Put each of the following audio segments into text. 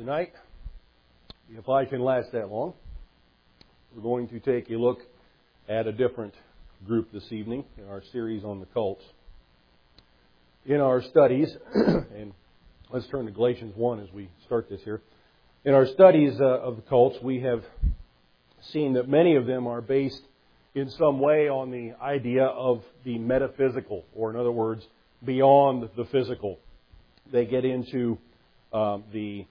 Tonight, if I can last that long, we're going to take a look at a different group this evening in our series on the cults. In our studies, and let's turn to Galatians 1 as we start this here. In our studies of the cults, we have seen that many of them are based in some way on the idea of the metaphysical, or in other words, beyond the physical. They get into the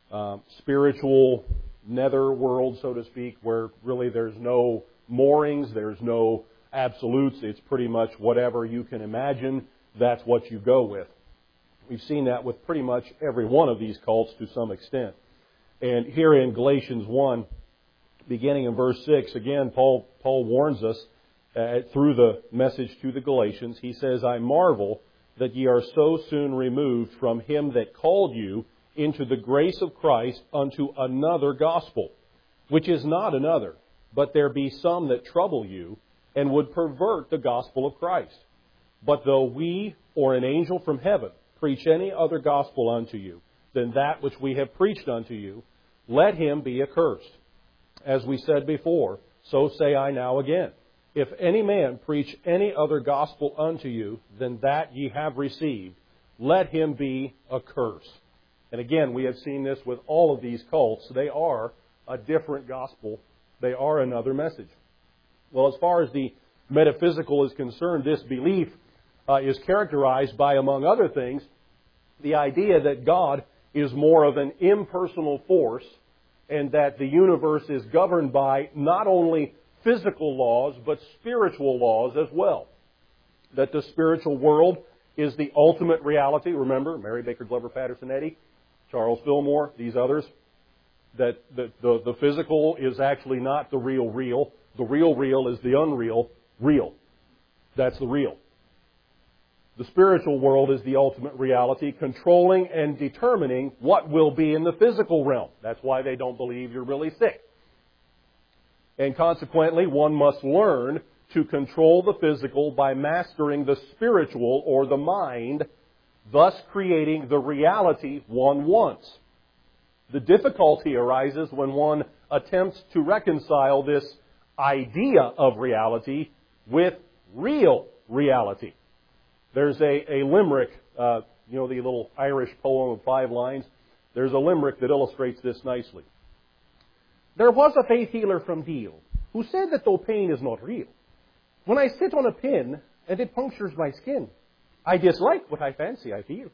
spiritual nether world, so to speak, where really there's no moorings, there's no absolutes. It's pretty much whatever you can imagine, that's what you go with. We've seen that with pretty much every one of these cults to some extent. And here in Galatians 1, beginning in verse 6, again, Paul warns us through the message to the Galatians. He says, I marvel that ye are so soon removed from him that called you into the grace of Christ unto another gospel, which is not another, but there be some that trouble you, and would pervert the gospel of Christ. But though we or an angel from heaven preach any other gospel unto you than that which we have preached unto you, let him be accursed. As we said before, so say I now again. If any man preach any other gospel unto you than that ye have received, let him be accursed. And again, we have seen this with all of these cults. They are a different gospel. They are another message. Well, as far as the metaphysical is concerned, this belief is characterized by, among other things, the idea that God is more of an impersonal force and that the universe is governed by not only physical laws, but spiritual laws as well. That the spiritual world is the ultimate reality. Remember, Mary Baker Glover Patterson Eddy, Charles Fillmore, these others. That the physical is actually not the real. The real is the unreal real. That's the real. The spiritual world is the ultimate reality, controlling and determining what will be in the physical realm. That's why they don't believe you're really sick. And consequently, one must learn to control the physical by mastering the spiritual or the mind, thus creating the reality one wants. The difficulty arises when one attempts to reconcile this idea of reality with real reality. There's a limerick, the little Irish poem of 5 lines. There's a limerick that illustrates this nicely. There was a faith healer from Deal who said that though pain is not real, when I sit on a pin and it punctures my skin, I dislike what I fancy I feel.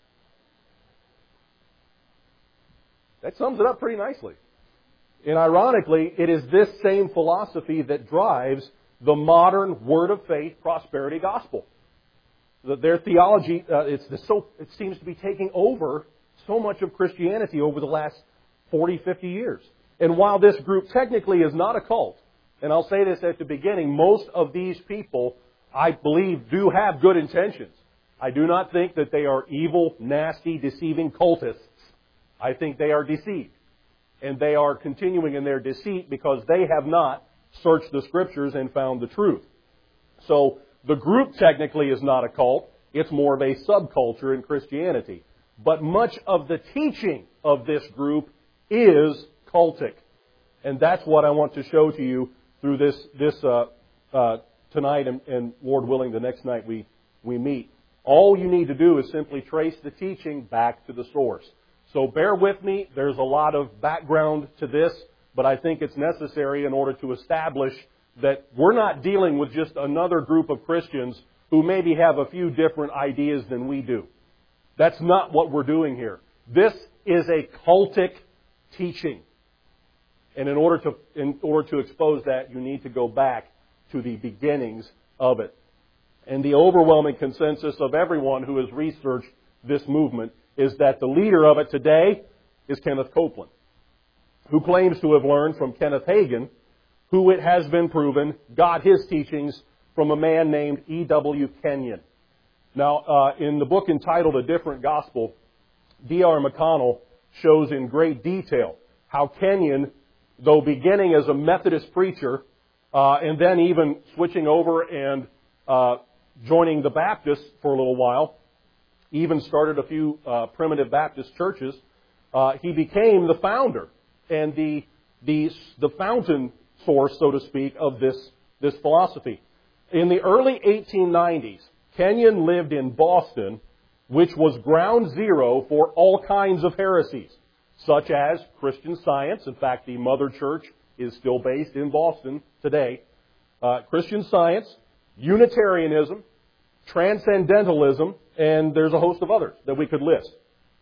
That sums it up pretty nicely. And ironically, it is this same philosophy that drives the modern Word of Faith prosperity gospel. Their theology, it seems to be taking over so much of Christianity over the last 40, 50 years. And while this group technically is not a cult, and I'll say this at the beginning, most of these people, I believe, do have good intentions. I do not think that they are evil, nasty, deceiving cultists. I think they are deceived. And they are continuing in their deceit because they have not searched the Scriptures and found the truth. So the group technically is not a cult. It's more of a subculture in Christianity. But much of the teaching of this group is cultic. And that's what I want to show to you through this tonight and Lord willing, the next night we meet. All you need to do is simply trace the teaching back to the source. So bear with me. There's a lot of background to this, but I think it's necessary in order to establish that we're not dealing with just another group of Christians who maybe have a few different ideas than we do. That's not what we're doing here. This is a cultic teaching. And in order to expose that, you need to go back to the beginnings of it. And the overwhelming consensus of everyone who has researched this movement is that the leader of it today is Kenneth Copeland, who claims to have learned from Kenneth Hagin, who it has been proven got his teachings from a man named E.W. Kenyon. Now, in the book entitled A Different Gospel, D.R. McConnell shows in great detail how Kenyon, though beginning as a Methodist preacher, and then even switching over and joining the Baptists for a little while, even started a few primitive Baptist churches, he became the founder and the fountain source, so to speak, of this philosophy. In the early 1890s, Kenyon lived in Boston, which was ground zero for all kinds of heresies, such as Christian Science. In fact, the mother church is still based in Boston today. Christian Science, Unitarianism, Transcendentalism, and there's a host of others that we could list.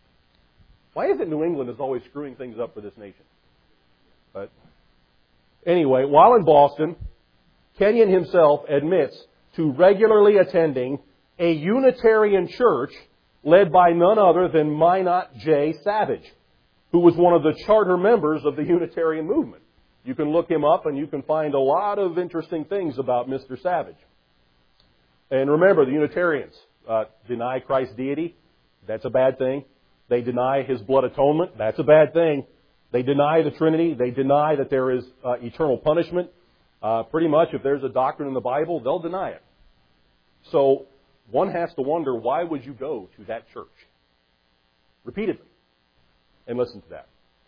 Why is it New England is always screwing things up for this nation? But anyway, while in Boston, Kenyon himself admits to regularly attending a Unitarian church led by none other than Minot J. Savage, who was one of the charter members of the Unitarian movement. You can look him up and you can find a lot of interesting things about Mr. Savage. And remember, the Unitarians deny Christ's deity. That's a bad thing. They deny His blood atonement. That's a bad thing. They deny the Trinity. They deny that there is eternal punishment. Pretty much, if there's a doctrine in the Bible, they'll deny it. So one has to wonder, why would you go to that church repeatedly and listen to that?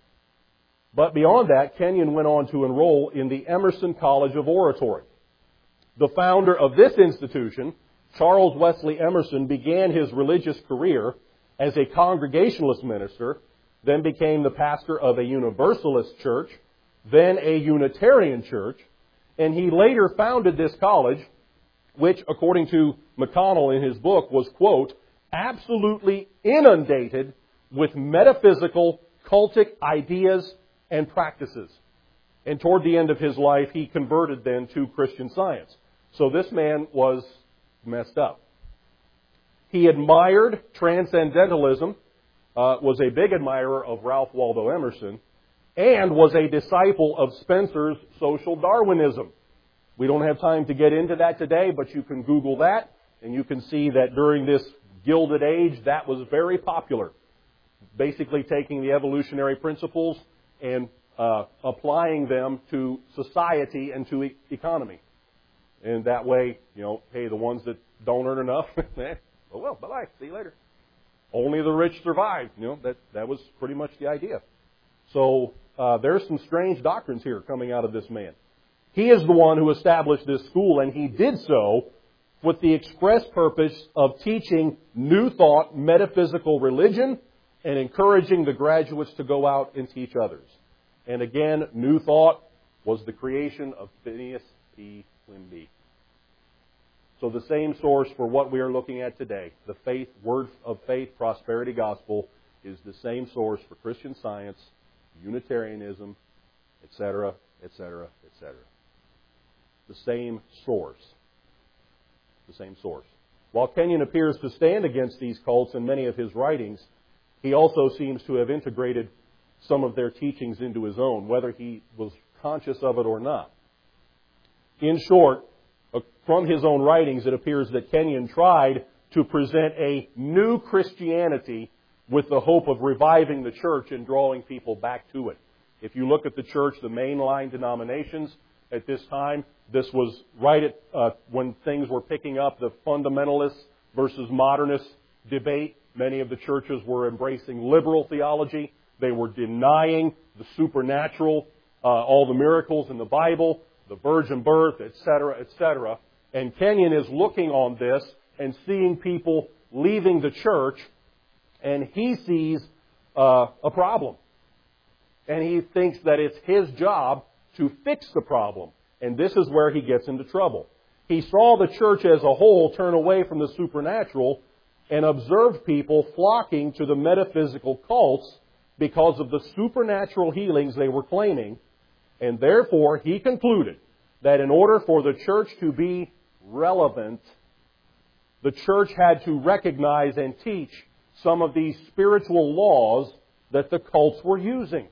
But beyond that, Kenyon went on to enroll in the Emerson College of Oratory. The founder of this institution, Charles Wesley Emerson, began his religious career as a Congregationalist minister, then became the pastor of a Universalist church, then a Unitarian church, and he later founded this college, which, according to McConnell in his book, was, quote, absolutely inundated with metaphysical, cultic ideas and practices. And toward the end of his life, he converted then to Christian Science. So this man was messed up. He admired Transcendentalism, was a big admirer of Ralph Waldo Emerson, and was a disciple of Spencer's social Darwinism. We don't have time to get into that today, but you can Google that, and you can see that during this Gilded Age, that was very popular. Basically taking the evolutionary principles and applying them to society and to economy. And that way, hey, the ones that don't earn enough, oh well, bye-bye, see you later. Only the rich survive. That was pretty much the idea. So there's some strange doctrines here coming out of this man. He is the one who established this school, and he did so with the express purpose of teaching New Thought metaphysical religion and encouraging the graduates to go out and teach others. And again, New Thought was the creation of Phineas P. Quimby. So the same source for what we are looking at today, the faith, Word of Faith, Prosperity Gospel, is the same source for Christian Science, Unitarianism, etc., etc., etc. The same source. The same source. While Kenyon appears to stand against these cults in many of his writings, he also seems to have integrated some of their teachings into his own, whether he was conscious of it or not. In short, from his own writings, it appears that Kenyon tried to present a new Christianity with the hope of reviving the church and drawing people back to it. If you look at the church, the mainline denominations at this time, this was right at when things were picking up, the fundamentalist versus modernist debate. Many of the churches were embracing liberal theology. They were denying the supernatural, all the miracles in the Bible, the virgin birth, etc., etc. And Kenyon is looking on this and seeing people leaving the church, and he sees a problem. And he thinks that it's his job to fix the problem. And this is where he gets into trouble. He saw the church as a whole turn away from the supernatural and observed people flocking to the metaphysical cults because of the supernatural healings they were claiming. And therefore, he concluded that in order for the church to be relevant, the church had to recognize and teach some of these spiritual laws that the cults were using.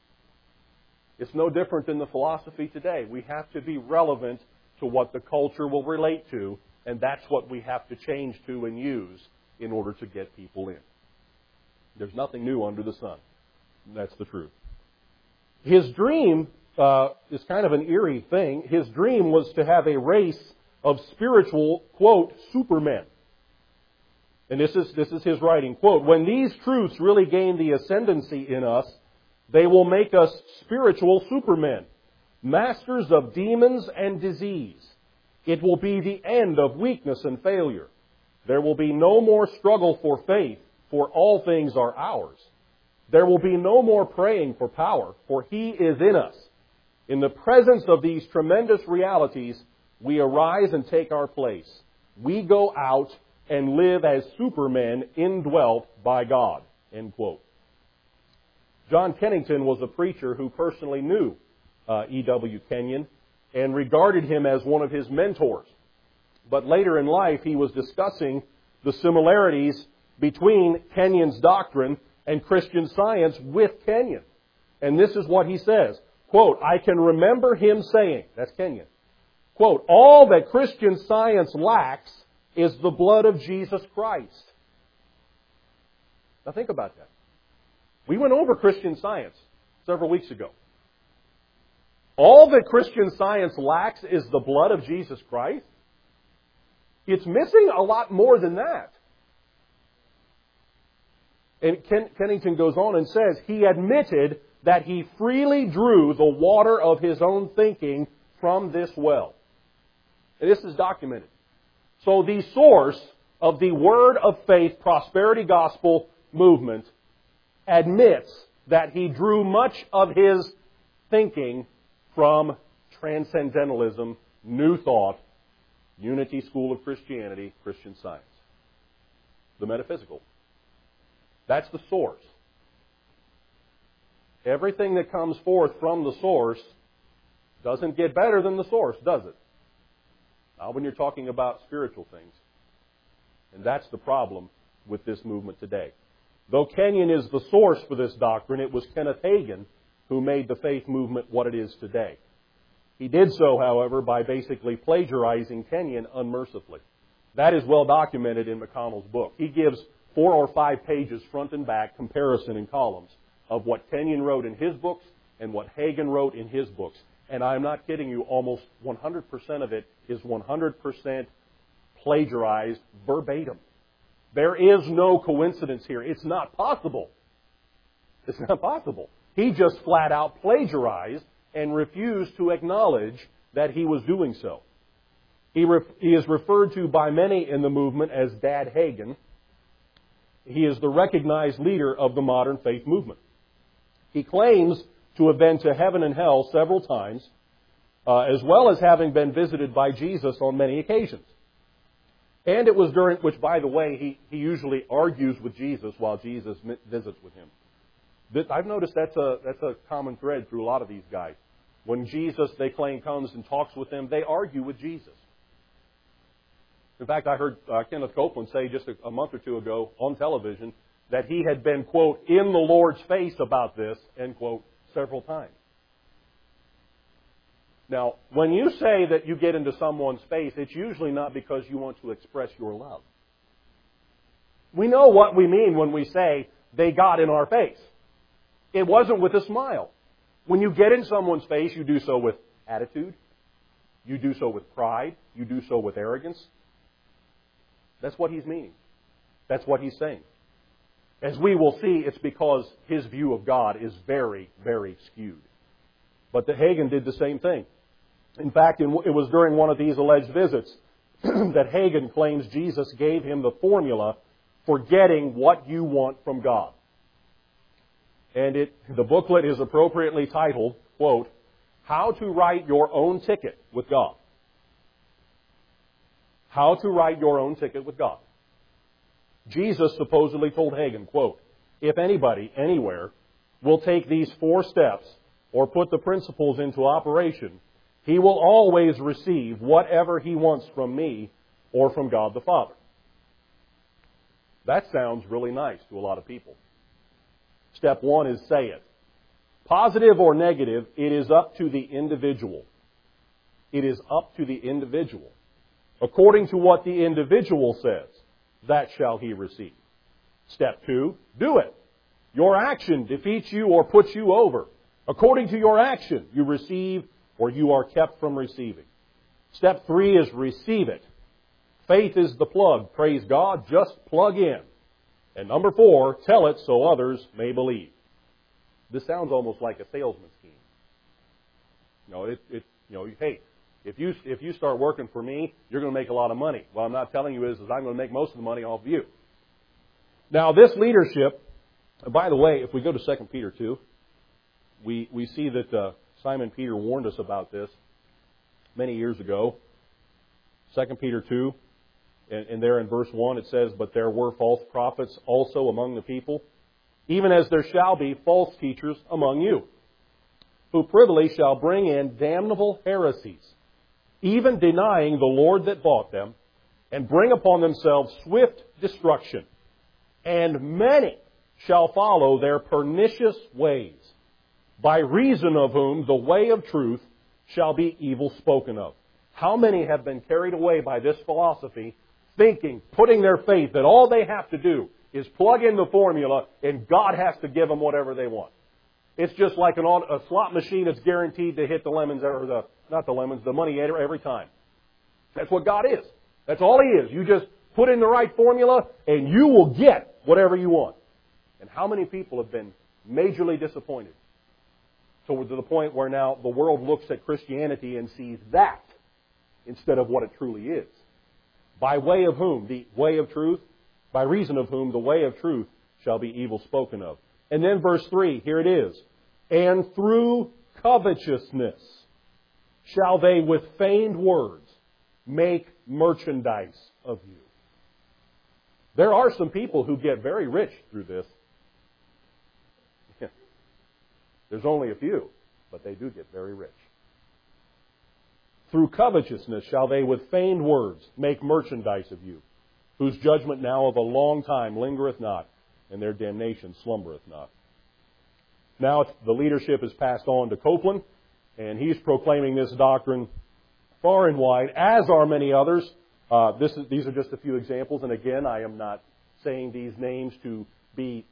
It's no different than the philosophy today. We have to be relevant to what the culture will relate to, and that's what we have to change to and use in order to get people in. There's nothing new under the sun. That's the truth. His dream is kind of an eerie thing. His dream was to have a race of spiritual, quote, supermen. And this is his writing, quote, "When these truths really gain the ascendancy in us, they will make us spiritual supermen, masters of demons and disease. It will be the end of weakness and failure. There will be no more struggle for faith, for all things are ours. There will be no more praying for power, for He is in us. In the presence of these tremendous realities, we arise and take our place. We go out and live as supermen indwelt by God." End quote. John Kennington was a preacher who personally knew E.W. Kenyon and regarded him as one of his mentors. But later in life, he was discussing the similarities between Kenyon's doctrine and Christian Science with Kenyon. And this is what he says, quote, "I can remember him saying," that's Kenyon, quote, "all that Christian Science lacks is the blood of Jesus Christ." Now think about that. We went over Christian Science several weeks ago. All that Christian Science lacks is the blood of Jesus Christ? It's missing a lot more than that. And Kennington goes on and says, he admitted that he freely drew the water of his own thinking from this well. And this is documented. So the source of the Word of Faith Prosperity Gospel movement admits that he drew much of his thinking from Transcendentalism, New Thought, Unity School of Christianity, Christian Science. The metaphysical. That's the source. Everything that comes forth from the source doesn't get better than the source, does it? Not when you're talking about spiritual things. And that's the problem with this movement today. Though Kenyon is the source for this doctrine, it was Kenneth Hagin who made the faith movement what it is today. He did so, however, by basically plagiarizing Kenyon unmercifully. That is well documented in McConnell's book. He gives 4 or 5 pages front and back comparison in columns of what Kenyon wrote in his books and what Hagin wrote in his books. And I'm not kidding you, almost 100% of it is 100% plagiarized verbatim. There is no coincidence here. It's not possible. It's not possible. He just flat out plagiarized and refused to acknowledge that he was doing so. He is referred to by many in the movement as Dad Hagin. He is the recognized leader of the modern faith movement. He claims to have been to heaven and hell several times, as well as having been visited by Jesus on many occasions. And it was during, which by the way, he usually argues with Jesus while Jesus visits with him. I've noticed that's a common thread through a lot of these guys. When Jesus, they claim, comes and talks with them, they argue with Jesus. In fact, I heard Kenneth Copeland say just a month or two ago on television that he had been, quote, in the Lord's face about this, end quote, several times. Now, when you say that you get into someone's face, it's usually not because you want to express your love. We know what we mean when we say they got in our face. It wasn't with a smile. When you get in someone's face, you do so with attitude. You do so with pride. You do so with arrogance. That's what he's meaning. That's what he's saying. As we will see, it's because his view of God is very, very skewed. But Hagin did the same thing. In fact, it was during one of these alleged visits that Hagin claims Jesus gave him the formula for getting what you want from God. And the booklet is appropriately titled, quote, How to Write Your Own Ticket with God. How to write your own ticket with God. Jesus supposedly told Hagin, quote, if anybody, anywhere, will take these 4 steps or put the principles into operation, he will always receive whatever he wants from me or from God the Father. That sounds really nice to a lot of people. Step 1 is say it. Positive or negative, it is up to the individual. It is up to the individual. According to what the individual says, that shall he receive. Step 2, do it. Your action defeats you or puts you over. According to your action, you receive or you are kept from receiving. Step 3 is receive it. Faith is the plug. Praise God. Just plug in. And number 4, tell it so others may believe. This sounds almost like a salesman scheme. Hey, if you start working for me, you're going to make a lot of money. What I'm not telling you is I'm going to make most of the money off of you. Now, this leadership, by the way, if we go to 2 Peter 2, we see that Simon Peter warned us about this many years ago. 2 Peter 2, and there in verse 1 it says, "But there were false prophets also among the people, even as there shall be false teachers among you, who privily shall bring in damnable heresies, even denying the Lord that bought them, and bring upon themselves swift destruction. And many shall follow their pernicious ways, by reason of whom the way of truth shall be evil spoken of." How many have been carried away by this philosophy, thinking, putting their faith that all they have to do is plug in the formula and God has to give them whatever they want? It's just like a slot machine that's guaranteed to hit the money every time. That's what God is. That's all He is. You just put in the right formula and you will get whatever you want. And how many people have been majorly disappointed? So to the point where now the world looks at Christianity and sees that instead of what it truly is. By way of whom? The way of truth. By reason of whom the way of truth shall be evil spoken of. And then verse 3, here it is. "And through covetousness shall they with feigned words make merchandise of you." There are some people who get very rich through this. There's only a few, but they do get very rich. "Through covetousness shall they with feigned words make merchandise of you, whose judgment now of a long time lingereth not, and their damnation slumbereth not." Now the leadership is passed on to Copeland, and he's proclaiming this doctrine far and wide, as are many others. These are just a few examples, and again, I am not saying these names to be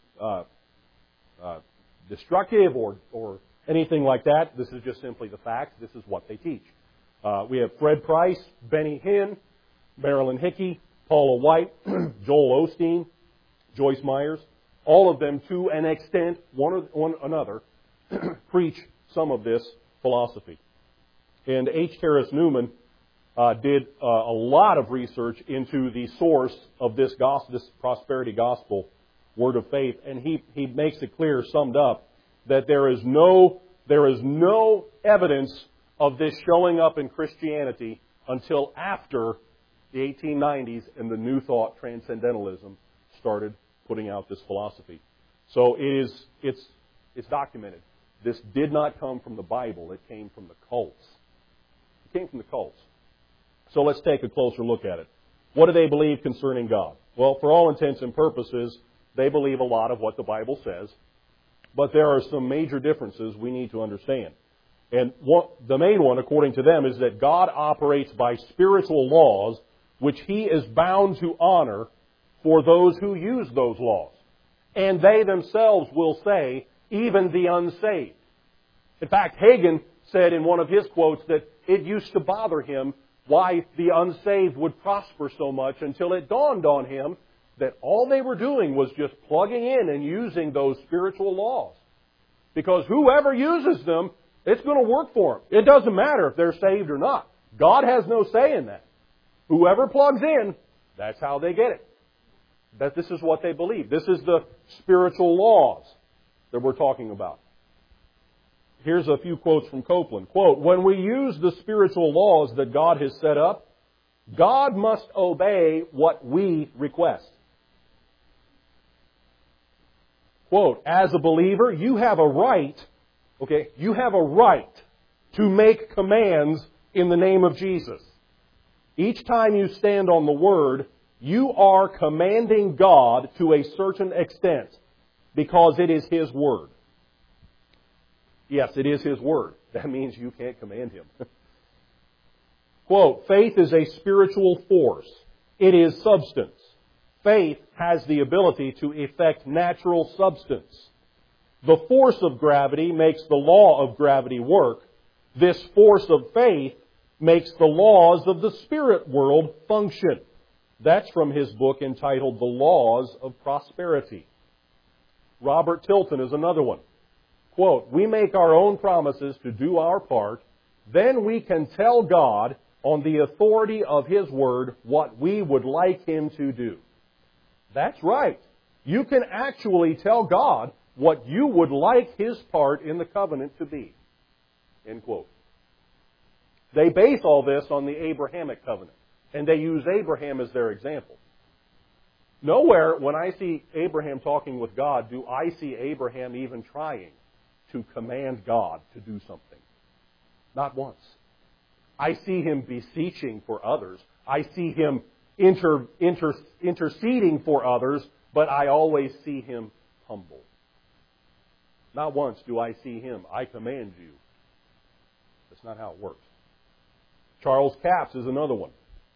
destructive or anything like that. This is just simply the facts. This is what they teach. We have Fred Price, Benny Hinn, Marilyn Hickey, Paula White, Joel Osteen, Joyce Myers. All of them, to an extent, one another, preach some of this philosophy. And H. Harris Newman did a lot of research into the source of this prosperity gospel, word of faith, and he makes it clear, summed up, that there is no evidence of this showing up in Christianity until after the 1890s and the New Thought Transcendentalism started putting out this philosophy. So it's documented. This did not come from the Bible. It came from the cults. It came from the cults. So let's take a closer look at it. What do they believe concerning God? Well, for all intents and purposes, they believe a lot of what the Bible says, but there are some major differences we need to understand. And the main one, according to them, is that God operates by spiritual laws which He is bound to honor for those who use those laws. And they themselves will say, even the unsaved. In fact, Hagen said in one of his quotes that it used to bother him why the unsaved would prosper so much until it dawned on him that all they were doing was just plugging in and using those spiritual laws. Because whoever uses them, it's going to work for them. It doesn't matter if they're saved or not. God has no say in that. Whoever plugs in, that's how they get it. That this is what they believe. This is the spiritual laws that we're talking about. Here's a few quotes from Copeland. Quote, "When we use the spiritual laws that God has set up, God must obey what we request." Quote, "As a believer, you have a right to make commands in the name of Jesus. Each time you stand on the Word, you are commanding God to a certain extent because it is His Word." Yes, it is His Word. That means you can't command Him. Quote, "Faith is a spiritual force. It is substance. Faith has the ability to effect natural substance. The force of gravity makes the law of gravity work. This force of faith makes the laws of the spirit world function. That's from his book entitled The Laws of Prosperity. Robert Tilton is another one. Quote, "We make our own promises to do our part, then we can tell God on the authority of His Word what we would like Him to do." That's right. You can actually tell God what you would like His part in the covenant to be. End quote. They base all this on the Abrahamic covenant, and they use Abraham as their example. Nowhere, when I see Abraham talking with God, do I see Abraham even trying to command God to do something. Not once. I see him beseeching for others. I see him interceding for others, but I always see him humble. Not once do I see him, "I command you." That's not how it works. Charles Capps is another one.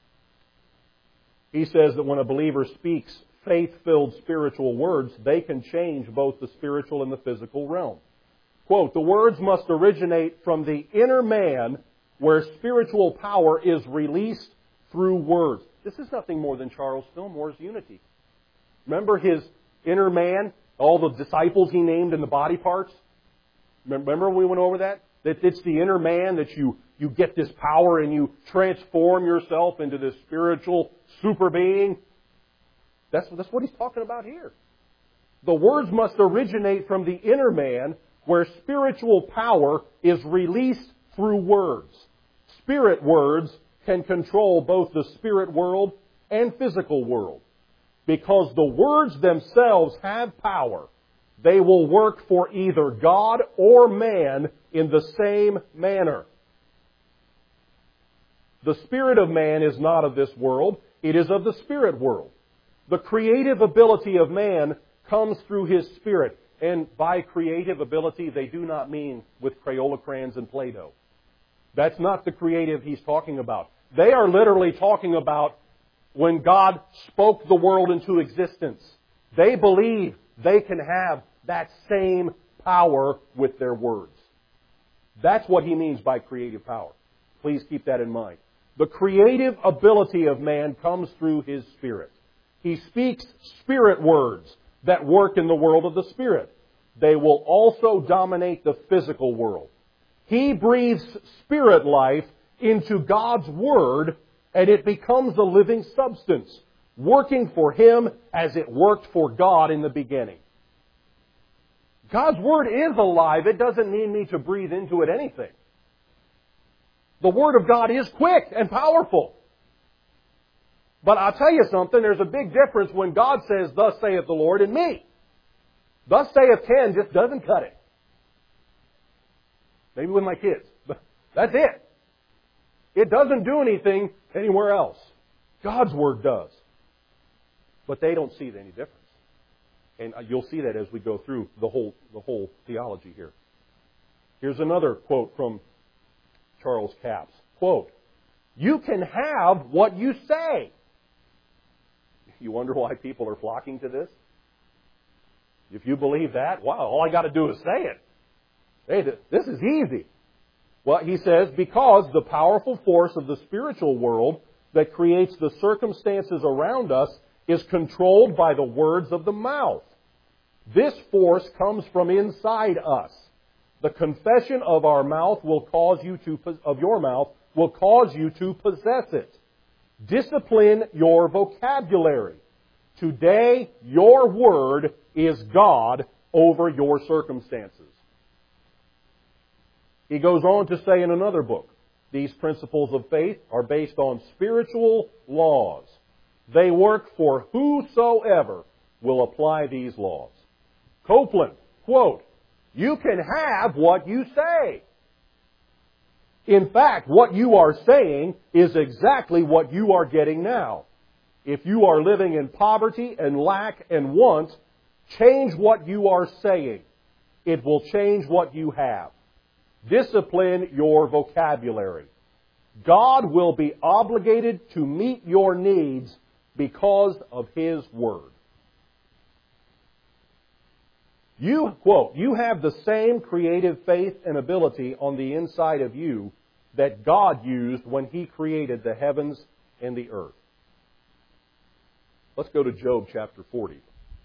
He says that when a believer speaks faith-filled spiritual words, they can change both the spiritual and the physical realm. Quote, "The words must originate from the inner man where spiritual power is released through words." This is nothing more than Charles Fillmore's unity. Remember his inner man, all the disciples he named in the body parts? Remember when we went over that? That it's the inner man that you get this power and you transform yourself into this spiritual super being. That's what he's talking about here. The words must originate from the inner man where spiritual power is released through words. Spirit words can control both the spirit world and physical world. Because the words themselves have power, they will work for either God or man in the same manner. The spirit of man is not of this world, it is of the spirit world. The creative ability of man comes through his spirit. And by creative ability, they do not mean with Crayola crayons and Play-Doh. That's not the creative he's talking about. They are literally talking about when God spoke the world into existence. They believe they can have that same power with their words. That's what he means by creative power. Please keep that in mind. The creative ability of man comes through his spirit. He speaks spirit words that work in the world of the spirit. They will also dominate the physical world. He breathes spirit life into God's Word, and it becomes a living substance, working for Him as it worked for God in the beginning. God's Word is alive. It doesn't need me to breathe into it anything. The Word of God is quick and powerful. But I'll tell you something, there's a big difference when God says, "Thus saith the Lord," and me. "Thus saith Ken" just doesn't cut it. Maybe with my kids. But that's it. It doesn't do anything anywhere else. God's Word does. But they don't see any difference. And you'll see that as we go through the whole theology here. Here's another quote from Charles Capps. Quote, "You can have what you say." You wonder why people are flocking to this? If you believe that, wow, all I got to do is say it. Hey, this is easy. Well, he says, because the powerful force of the spiritual world that creates the circumstances around us is controlled by the words of the mouth. This force comes from inside us. The confession of our mouth will cause you to possess it. Discipline your vocabulary. Today, your word is God over your circumstances. He goes on to say in another book, these principles of faith are based on spiritual laws. They work for whosoever will apply these laws. Copeland, quote, "You can have what you say." In fact, what you are saying is exactly what you are getting now. If you are living in poverty and lack and want, change what you are saying. It will change what you have. Discipline your vocabulary. God will be obligated to meet your needs because of His Word. You, quote, "You have the same creative faith and ability on the inside of you that God used when He created the heavens and the earth." Let's go to Job chapter 40.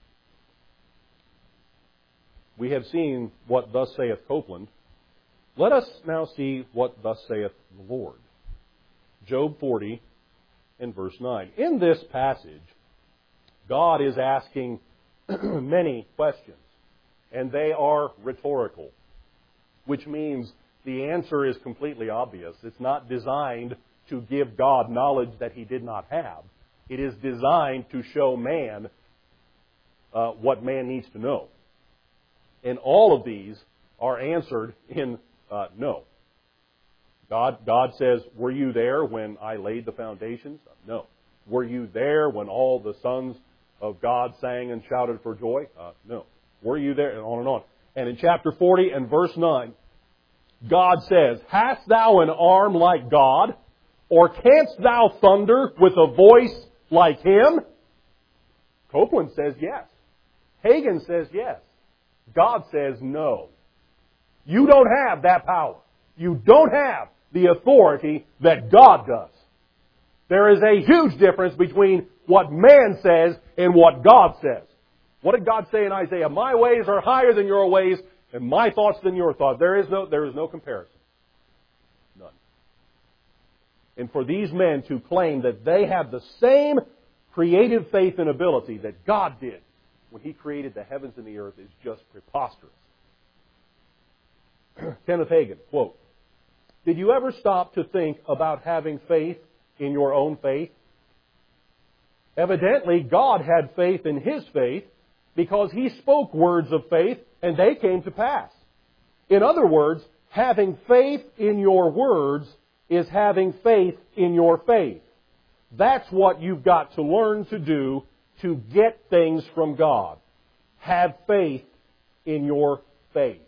We have seen what thus saith Copeland. Let us now see what thus saith the Lord. Job 40 and verse 9. In this passage, God is asking many questions, and they are rhetorical, which means the answer is completely obvious. It's not designed to give God knowledge that He did not have. It is designed to show man what man needs to know. And all of these are answered in no. God says, were you there when I laid the foundations? No. Were you there when all the sons of God sang and shouted for joy? No. Were you there? And on and on. And in chapter 40 and verse 9, God says, hast thou an arm like God? Or canst thou thunder with a voice like Him? Copeland says yes. Hagen says yes. God says no. You don't have that power. You don't have the authority that God does. There is a huge difference between what man says and what God says. What did God say in Isaiah? My ways are higher than your ways, and my thoughts than your thoughts. There is no comparison. None. And for these men to claim that they have the same creative faith and ability that God did when He created the heavens and the earth is just preposterous. Kenneth Hagin, quote, did you ever stop to think about having faith in your own faith? Evidently, God had faith in His faith because He spoke words of faith and they came to pass. In other words, having faith in your words is having faith in your faith. That's what you've got to learn to do to get things from God. Have faith in your faith.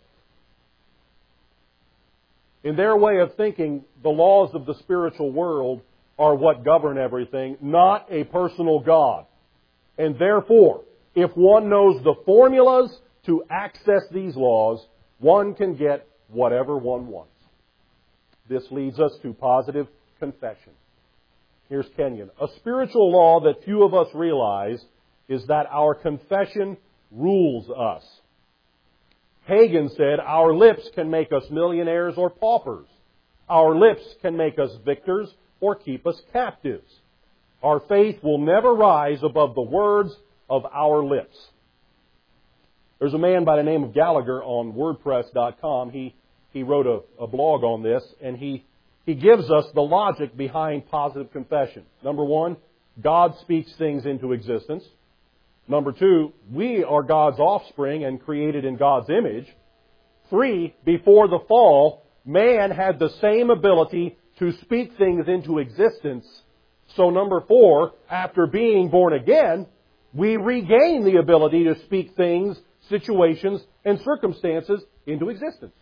In their way of thinking, the laws of the spiritual world are what govern everything, not a personal God. And therefore, if one knows the formulas to access these laws, one can get whatever one wants. This leads us to positive confession. Here's Kenyon. A spiritual law that few of us realize is that our confession rules us. Hagen said, our lips can make us millionaires or paupers. Our lips can make us victors or keep us captives. Our faith will never rise above the words of our lips. There's a man by the name of Gallagher on WordPress.com. He wrote a blog on this, and he gives us the logic behind positive confession. Number one, God speaks things into existence. Number two, we are God's offspring and created in God's image. 3, before the fall, man had the same ability to speak things into existence. So number 4, after being born again, we regain the ability to speak things, situations, and circumstances into existence.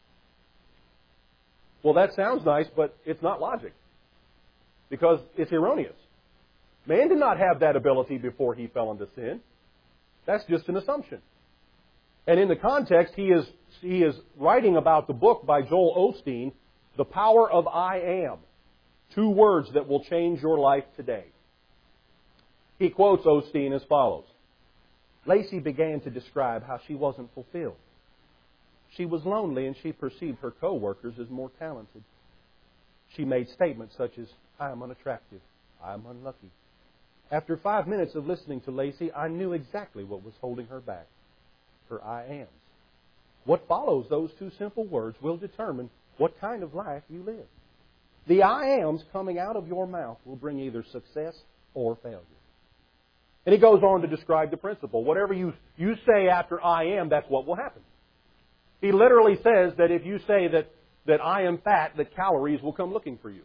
Well, that sounds nice, but it's not logic. Because it's erroneous. Man did not have that ability before he fell into sin. That's just an assumption. And in the context, he is writing about the book by Joel Osteen, The Power of I Am. 2 words that will change your life today. He quotes Osteen as follows. Lacey began to describe how she wasn't fulfilled. She was lonely and she perceived her co-workers as more talented. She made statements such as, I am unattractive. I am unlucky. After 5 minutes of listening to Lacey, I knew exactly what was holding her back. Her I ams. What follows those 2 simple words will determine what kind of life you live. The I ams coming out of your mouth will bring either success or failure. And he goes on to describe the principle. Whatever you say after I am, that's what will happen. He literally says that if you say that I am fat, that calories will come looking for you.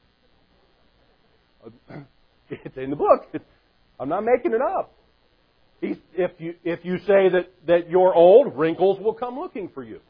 It's in the book. I'm not making it up. If you say that you're old, wrinkles will come looking for you.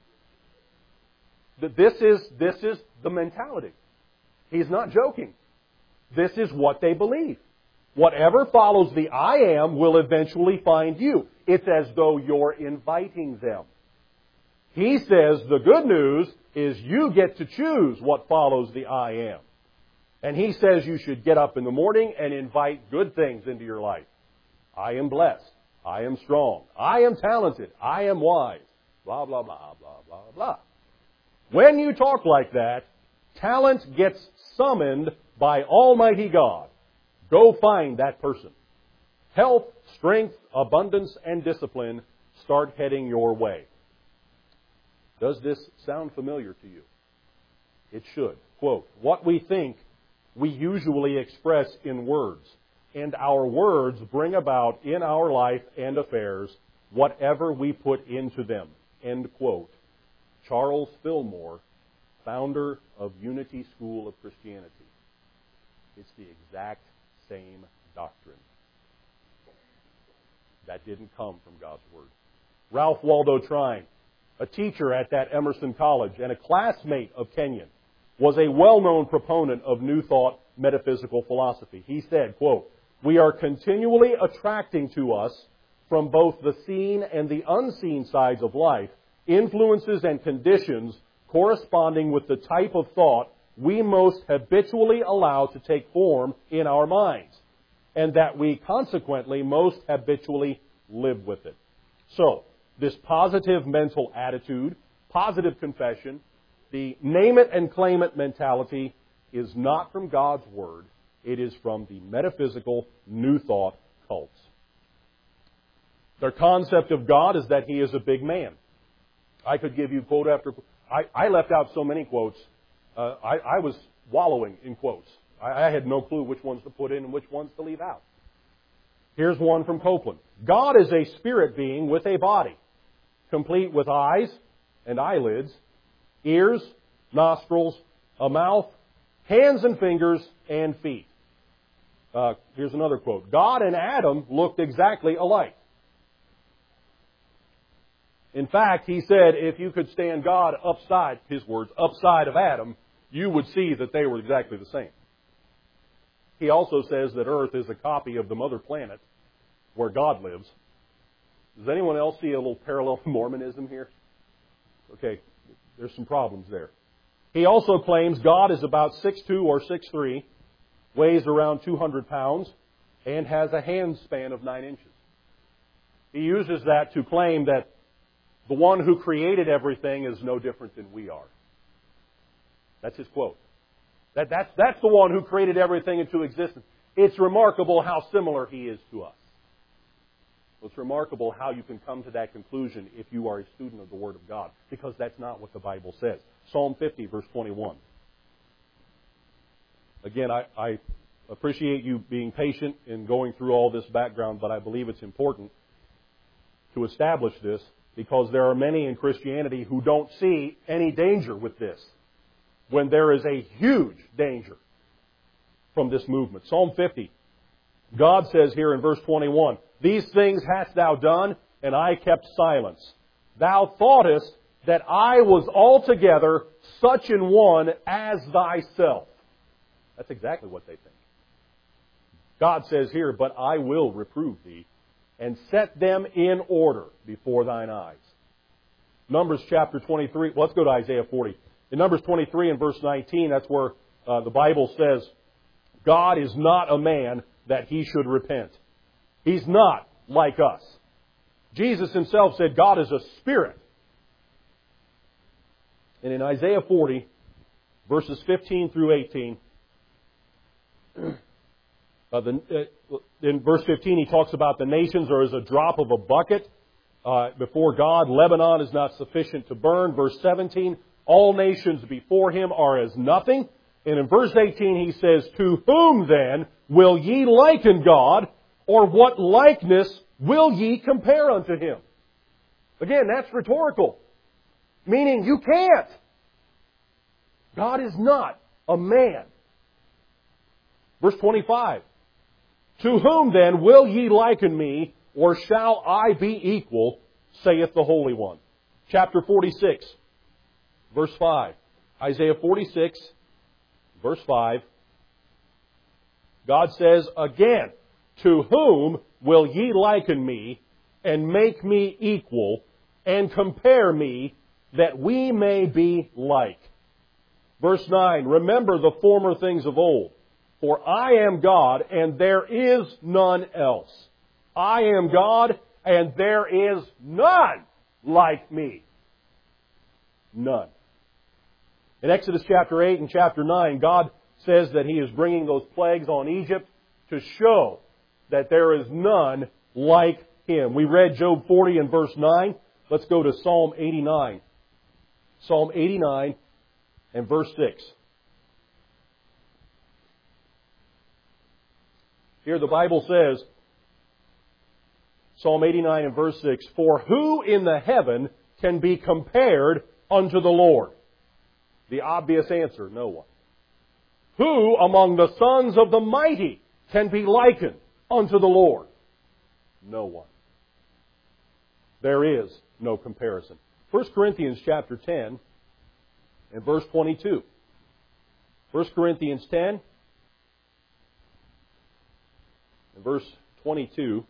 This is the mentality. He's not joking. This is what they believe. Whatever follows the I am will eventually find you. It's as though you're inviting them. He says the good news is you get to choose what follows the I am. And He says you should get up in the morning and invite good things into your life. I am blessed. I am strong. I am talented. I am wise. Blah, blah, blah, blah, blah, blah. When you talk like that, talent gets summoned by Almighty God. Go find that person. Health, strength, abundance, and discipline start heading your way. Does this sound familiar to you? It should. Quote, what we think, we usually express in words, and our words bring about in our life and affairs whatever we put into them. End quote. Charles Fillmore, founder of Unity School of Christianity. It's the exact same doctrine. That didn't come from God's Word. Ralph Waldo Trine, a teacher at that Emerson College and a classmate of Kenyon, was a well-known proponent of New Thought metaphysical philosophy. He said, quote, we are continually attracting to us from both the seen and the unseen sides of life influences and conditions corresponding with the type of thought we most habitually allow to take form in our minds, and that we consequently most habitually live with it. So, this positive mental attitude, positive confession, the name it and claim it mentality is not from God's Word. It is from the metaphysical New Thought cults. Their concept of God is that He is a big man. I could give you quote after quote. I left out so many quotes. I was wallowing in quotes. I had no clue which ones to put in and which ones to leave out. Here's one from Copeland. God is a spirit being with a body, complete with eyes and eyelids, ears, nostrils, a mouth, hands and fingers, and feet. Here's another quote. God and Adam looked exactly alike. In fact, he said if you could stand God upside, his words, upside of Adam, you would see that they were exactly the same. He also says that Earth is a copy of the mother planet where God lives. Does anyone else see a little parallel to Mormonism here? Okay, there's some problems there. He also claims God is about 6'2" or 6'3", weighs around 200 pounds, and has a hand span of 9 inches. He uses that to claim that the one who created everything is no different than we are. That's his quote. That's the one who created everything into existence. It's remarkable how similar he is to us. It's remarkable how you can come to that conclusion if you are a student of the Word of God, because that's not what the Bible says. Psalm 50, verse 21. Again, I appreciate you being patient in going through all this background, but I believe it's important to establish this because there are many in Christianity who don't see any danger with this, when there is a huge danger from this movement. Psalm 50, God says here in verse 21, these things hast thou done, and I kept silence. Thou thoughtest that I was altogether such an one as thyself. That's exactly what they think. God says here, but I will reprove thee, and set them in order before thine eyes. Numbers chapter 23, let's go to Isaiah 40. In Numbers 23 and verse 19, that's where the Bible says, God is not a man that he should repent. He's not like us. Jesus himself said God is a spirit. And in Isaiah 40, verses 15 through 18, in verse 15 he talks about the nations are as a drop of a bucket before God. Lebanon is not sufficient to burn. Verse 17, all nations before him are as nothing. And in verse 18 he says, to whom then will ye liken God, or what likeness will ye compare unto him? Again, that's rhetorical. Meaning you can't. God is not a man. Verse 25. To whom then will ye liken me, or shall I be equal, saith the Holy One? Chapter 46, verse 5. Isaiah 46, verse 5. God says again, to whom will ye liken me, and make me equal, and compare me, that we may be like? Verse 9, remember the former things of old. For I am God, and there is none else. I am God, and there is none like me. None. In Exodus chapter 8 and chapter 9, God says that He is bringing those plagues on Egypt to show that there is none like Him. We read Job 40 and verse 9. Let's go to Psalm 89. Psalm 89 and verse 6. Here the Bible says, Psalm 89 and verse 6, For who in the heaven can be compared unto the Lord? The obvious answer, no one. Who among the sons of the mighty can be likened unto the Lord? No one. There is no comparison. 1 Corinthians chapter 10 and verse 22. 1 Corinthians 10 and verse 22.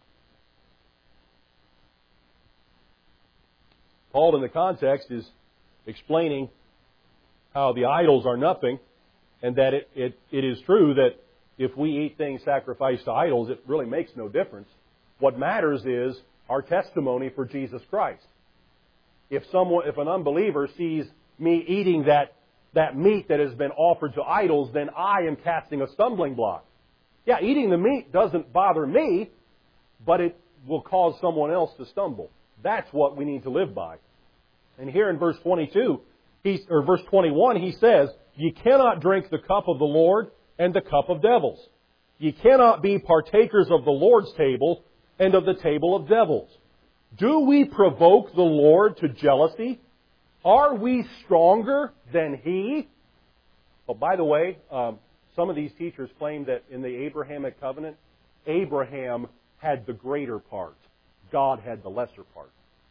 Paul in the context is explaining how the idols are nothing, and that it is true that if we eat things sacrificed to idols, it really makes no difference. What matters is our testimony for Jesus Christ. If an unbeliever sees me eating that meat that has been offered to idols, then I am casting a stumbling block. Yeah, eating the meat doesn't bother me, but it will cause someone else to stumble. That's what we need to live by. And here in verse 22, verse 21, he says, Ye cannot drink the cup of the Lord and the cup of devils. Ye cannot be partakers of the Lord's table and of the table of devils. Do we provoke the Lord to jealousy? Are we stronger than He? Oh, by the way, some of these teachers claim that in the Abrahamic covenant, Abraham had the greater part. God had the lesser part.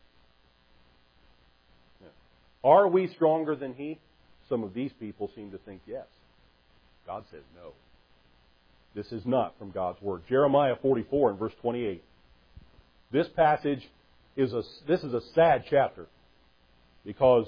Are we stronger than He? Some of these people seem to think yes. God says no. This is not from God's Word. Jeremiah 44 and verse 28. This passage is a sad chapter because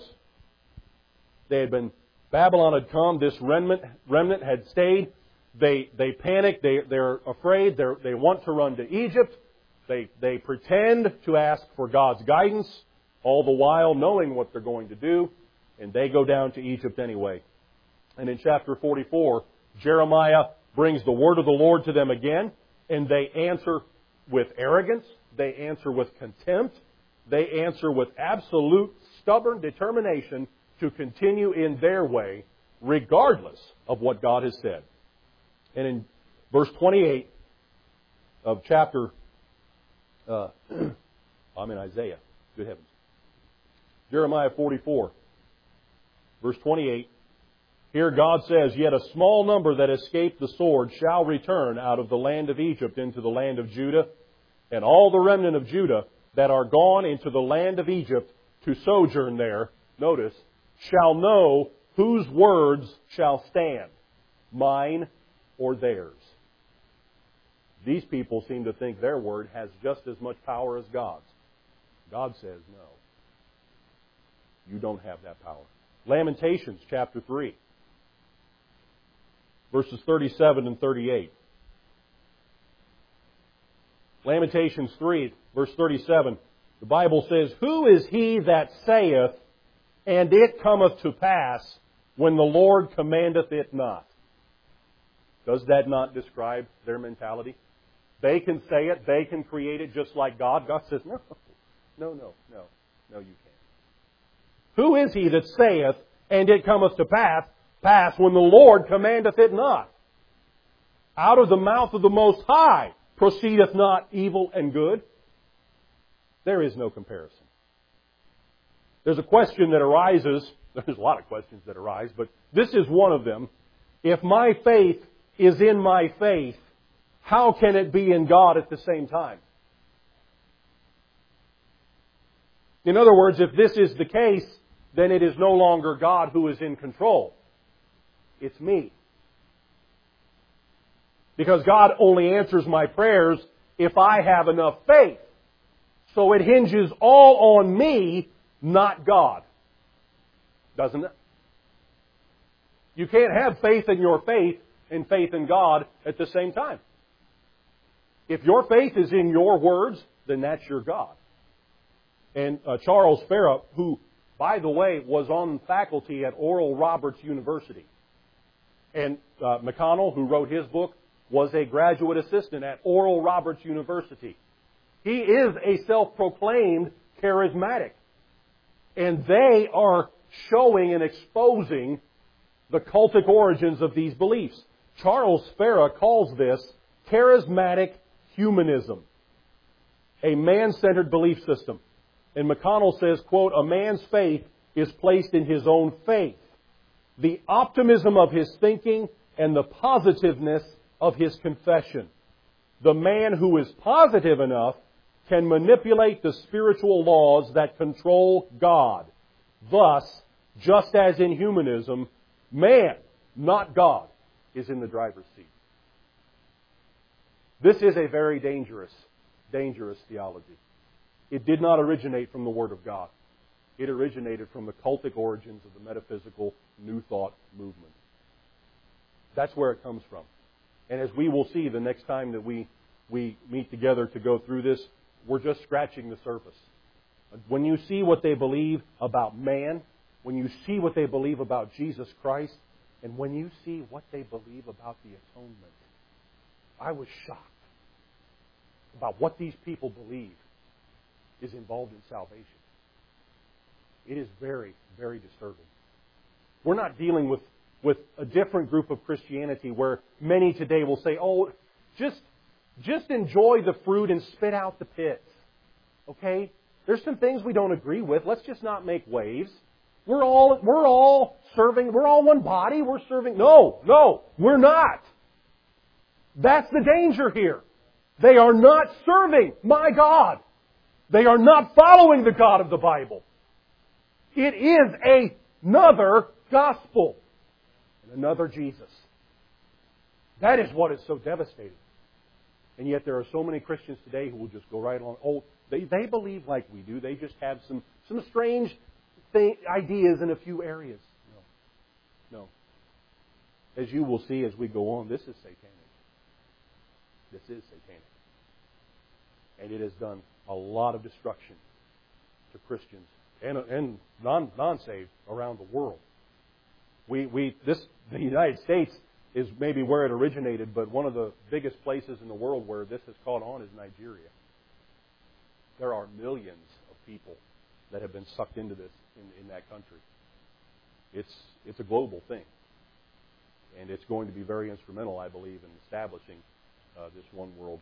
Babylon had come, this remnant had stayed. They panic, they're afraid, they want to run to Egypt. They pretend to ask for God's guidance, all the while knowing what they're going to do, and they go down to Egypt anyway. And in chapter 44, Jeremiah brings the word of the Lord to them again, and they answer with arrogance, they answer with contempt, they answer with absolute stubborn determination to continue in their way, regardless of what God has said. And in verse 28 of chapter, I'm in Isaiah, good heavens. Jeremiah 44, verse 28, here God says, Yet a small number that escaped the sword shall return out of the land of Egypt into the land of Judah, and all the remnant of Judah that are gone into the land of Egypt to sojourn there, notice, shall know whose words shall stand, mine or theirs. These people seem to think their word has just as much power as God's. God says no. You don't have that power. Lamentations chapter 3, verses 37 and 38. Lamentations 3, verse 37, the Bible says, Who is he that saith, and it cometh to pass, when the Lord commandeth it not? Does that not describe their mentality? They can say it, they can create it just like God. God says, no, you can't. Who is he that saith, and it cometh to pass, when the Lord commandeth it not? Out of the mouth of the Most High proceedeth not evil and good? There is no comparison. There's a question that arises. There's a lot of questions that arise, but this is one of them. If my faith is in my faith, how can it be in God at the same time? In other words, if this is the case, then it is no longer God who is in control. It's me. Because God only answers my prayers if I have enough faith. So it hinges all on me, not God. Doesn't it? You can't have faith in your faith and faith in God at the same time. If your faith is in your words, then that's your God. And Charles Farah, who, by the way, was on faculty at Oral Roberts University, and McConnell, who wrote his book, was a graduate assistant at Oral Roberts University. He is a self-proclaimed charismatic. And they are showing and exposing the cultic origins of these beliefs. Charles Farah calls this charismatic humanism, a man-centered belief system. And McConnell says, quote, a man's faith is placed in his own faith, the optimism of his thinking, and the positiveness of his confession. The man who is positive enough can manipulate the spiritual laws that control God. Thus, just as in humanism, man, not God, is in the driver's seat. This is a very dangerous theology. It did not originate from the Word of God. It originated from the cultic origins of the metaphysical New Thought movement. That's where it comes from. And as we will see the next time that we meet together to go through this, we're just scratching the surface. When you see what they believe about man, when you see what they believe about Jesus Christ, and when you see what they believe about the atonement, I was shocked about what these people believe is involved in salvation. It is very, very disturbing. We're not dealing with a different group of Christianity where many today will say, oh, just enjoy the fruit and spit out the pits. Okay? There's some things we don't agree with. Let's just not make waves. We're all serving, we're all one body, we're serving. No, we're not. That's the danger here. They are not serving my God. They are not following the God of the Bible. It is another gospel and another Jesus. That is what is so devastating. And yet there are so many Christians today who will just go right along. Oh, they believe like we do. They just have some strange ideas in a few areas. No. As you will see as we go on, this is satanic. This is satanic. And it has done a lot of destruction to Christians and non-saved around the world. The United States is maybe where it originated, but one of the biggest places in the world where this has caught on is Nigeria. There are millions of people that have been sucked into this in that country. It's a global thing. And it's going to be very instrumental, I believe, in establishing this one world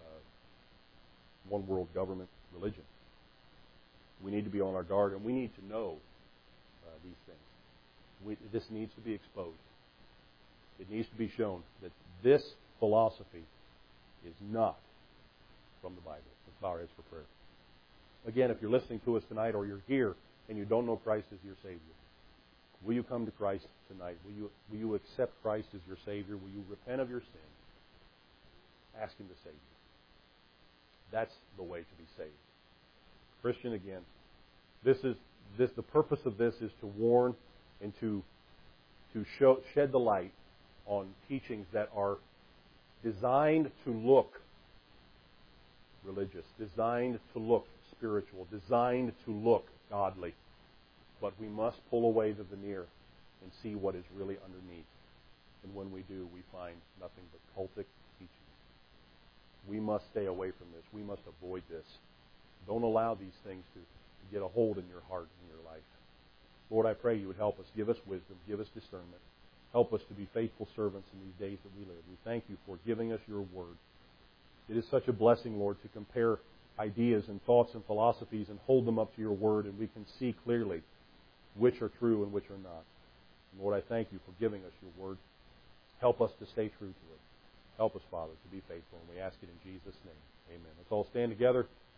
government religion. We need to be on our guard, and we need to know these things. This needs to be exposed. It needs to be shown that this philosophy is not from the Bible. Let's bow our heads for prayer. Again, if you're listening to us tonight or you're here and you don't know Christ as your Savior, will you come to Christ tonight? Will you accept Christ as your Savior? Will you repent of your sin? Ask Him to save you. That's the way to be saved. Christian, again, the purpose of this is to warn and to shed the light on teachings that are designed to look religious, designed to look spiritual, designed to look godly. But we must pull away the veneer and see what is really underneath. And when we do, we find nothing but cultic teaching. We must stay away from this. We must avoid this. Don't allow these things to get a hold in your heart and your life. Lord, I pray you would help us. Give us wisdom. Give us discernment. Help us to be faithful servants in these days that we live. We thank you for giving us your word. It is such a blessing, Lord, to compare ideas and thoughts and philosophies and hold them up to your word, and we can see clearly which are true and which are not. And Lord, I thank you for giving us your word. Help us to stay true to it. Help us, Father, to be faithful, and we ask it in Jesus' name. Amen. Let's all stand together.